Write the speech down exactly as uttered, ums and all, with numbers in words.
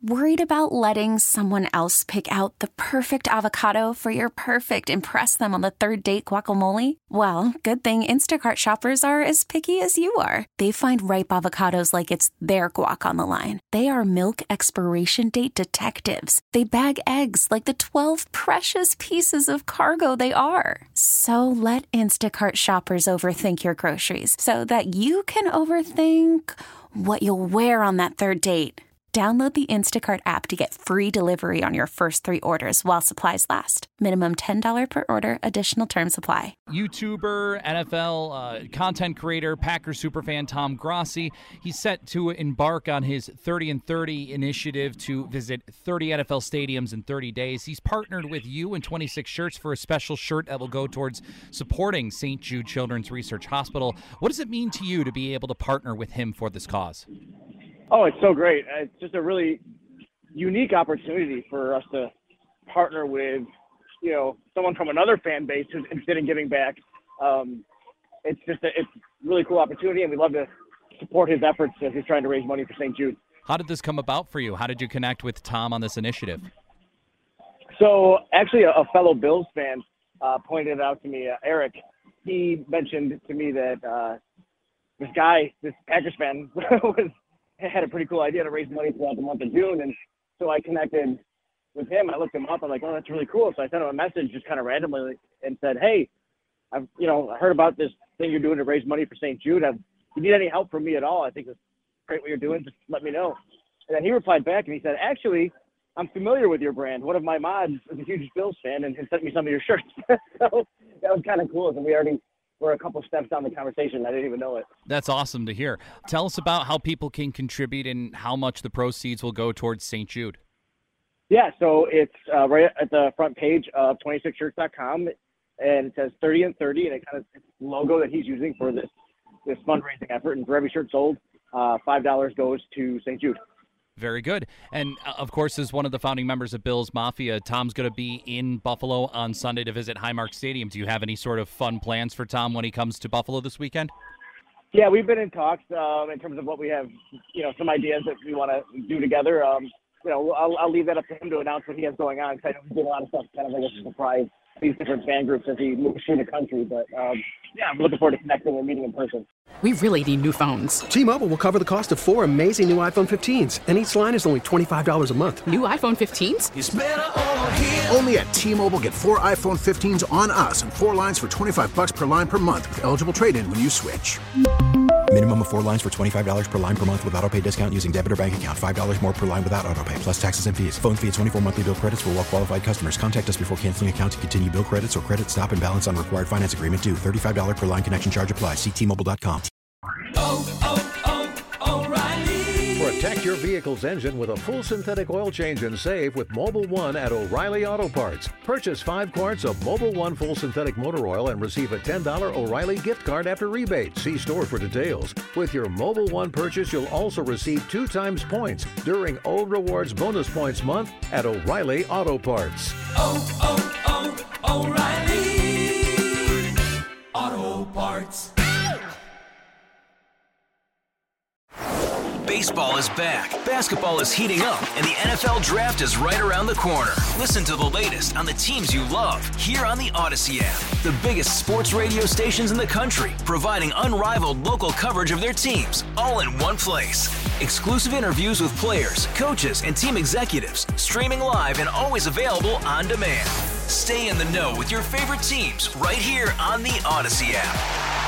Worried about letting someone else pick out the perfect avocado for your perfect impress them on the third date guacamole? Well, good thing Instacart shoppers are as picky as you are. They find ripe avocados like it's their guac on the line. They are milk expiration date detectives. They bag eggs like the twelve precious pieces of cargo they are. So let Instacart shoppers overthink your groceries so that you can overthink what you'll wear on that third date. Download the Instacart app to get free delivery on your first three orders while supplies last. Minimum ten dollars per order. Additional terms apply. YouTuber, N F L uh, content creator, Packers superfan Tom Grossi. He's set to embark on his thirty and thirty initiative to visit thirty N F L stadiums in thirty days. He's partnered with you and twenty-six Shirts for a special shirt that will go towards supporting Saint Jude Children's Research Hospital. What does it mean to you to be able to partner with him for this cause? Oh, it's so great. It's just a really unique opportunity for us to partner with, you know, someone from another fan base who's interested in giving back. Um, it's just a it's a really cool opportunity, and we'd love to support his efforts as he's trying to raise money for Saint Jude. How did this come about for you? How did you connect with Tom on this initiative? So actually, a, a fellow Bills fan uh, pointed it out to me, uh, Eric. He mentioned to me that uh, this guy, this Packers fan, was had a pretty cool idea to raise money throughout the month of June. And so I connected with him. I looked him up. I'm like, oh, that's really cool. So I sent him a message just kind of randomly and said, hey, I've, you know, heard about this thing you're doing to raise money for Saint Jude. Have, if you need any help from me at all, I think it's great what you're doing. Just let me know. And then he replied back and he said, actually, I'm familiar with your brand. One of my mods is a huge Bills fan and, and sent me some of your shirts. So that was kind of cool. And we already We're a couple steps down the conversation. I didn't even know it. That's awesome to hear. Tell us about how people can contribute and how much the proceeds will go towards Saint Jude. Yeah, so it's uh, right at the front page of twenty-six shirts dot com, and it says thirty and thirty, and it kind of it's the logo that he's using for this this fundraising effort. And for every shirt sold, uh, five dollars goes to Saint Jude. Very good. And, uh, of course, as one of the founding members of Bills Mafia, Tom's going to be in Buffalo on Sunday to visit Highmark Stadium. Do you have any sort of fun plans for Tom when he comes to Buffalo this weekend? Yeah, we've been in talks um, in terms of what we have, you know, some ideas that we want to do together. Um, you know, I'll, I'll leave that up to him to announce what he has going on, because I know he's doing a lot of stuff kind of like a surprise these different fan groups as he moves through the country. But, um, yeah, I'm looking forward to connecting and meeting in person. We really need new phones. T-Mobile will cover the cost of four amazing new iPhone fifteens, and each line is only twenty-five dollars a month. New iPhone fifteens? It's better over here. Only at T-Mobile, get four iPhone fifteens on us and four lines for twenty-five dollars per line per month with eligible trade-in when you switch. Minimum of four lines for twenty-five dollars per line per month with autopay discount using debit or bank account. five dollars more per line without autopay, plus taxes and fees. Phone fee at twenty-four monthly bill credits for well-qualified customers. Contact us before canceling account to continue bill credits or credit stop and balance on required finance agreement due. thirty-five dollars per line connection charge applies. See T Mobile dot com. Oh, oh, oh, O'Reilly. Protect your vehicle's engine with a full synthetic oil change and save with Mobil one at O'Reilly Auto Parts. Purchase five quarts of Mobil one full synthetic motor oil and receive a ten dollars O'Reilly gift card after rebate. See store for details. With your Mobil one purchase, you'll also receive two times points during O Rewards Bonus Points Month at O'Reilly Auto Parts. Oh, oh, oh, O'Reilly Auto Parts. Baseball is back, basketball is heating up, and the N F L Draft is right around the corner. Listen to the latest on the teams you love here on the Odyssey app. The biggest sports radio stations in the country, providing unrivaled local coverage of their teams, all in one place. Exclusive interviews with players, coaches, and team executives, streaming live and always available on demand. Stay in the know with your favorite teams right here on the Odyssey app.